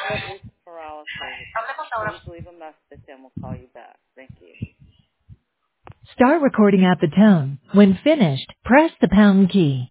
sleep paralysis, please leave a message and we'll call you back. Thank you. Start recording at the tone. When finished, press the pound key.